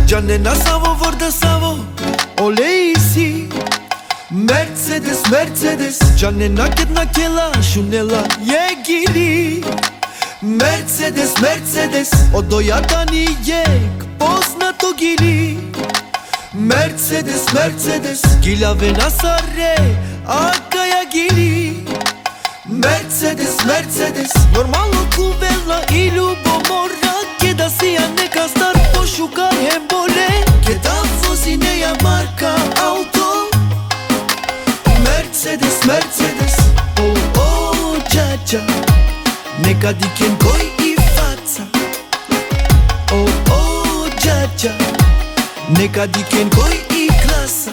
Gianena Savo vorda Savo Oleisi Mercedes, Mercedes Gianena Ketna Kela Shunela Yegiri Mercedes, Mercedes Odoja tani jek Poznato gili Mercedes, Mercedes Gilave nasare Akaja gili Mercedes, Mercedes Normalno kuvela i ljubomora Keda sija neka star pošukar hembole Keda vozi neja marka auto Mercedes, Mercedes Oh, oh, džađa Neka diken koji i faca Oh, oh, džađa Neka diken koji i klasa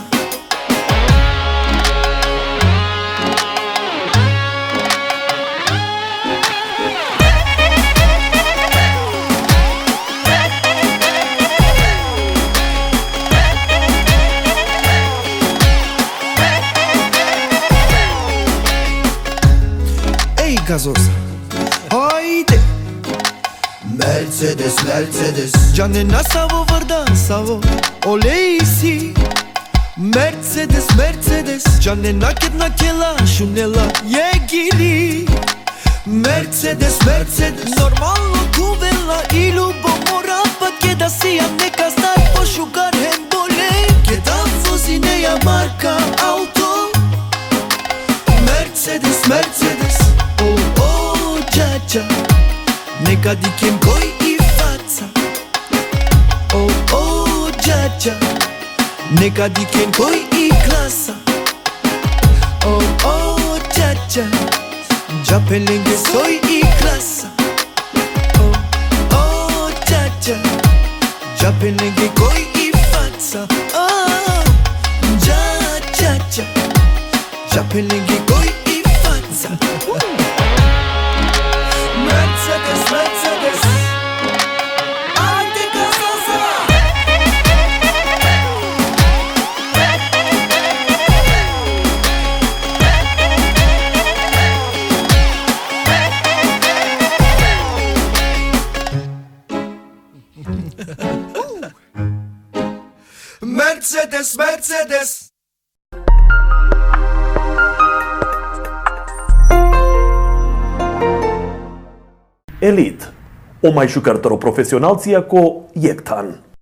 Gazosa Haide Mercedes, Mercedes Gianena Savo vorda Savo Oleisi Mercedes, Mercedes Gianena Ketna Kela Shunela Yegiri Mercedes, Mercedes Normalno kuvela i ljubomora Pa keda sija neka star pošukar hembole Keda vozi neja marka auto Mercedes, Mercedes Oh, oh, džađa Neka diken koji i faca Oh, oh, džađa Neka diken koji i klasa Oh, oh, džađa Džapelenge soy i klasa Oh, oh, džađa Džapelenge koji i faca Oh, džađa Džapelenge koji i faca Mercedes, Mercedes Ajde Gazosa Mercedes, Mercedes Elite, o mai jucător profesional cia co Jektan.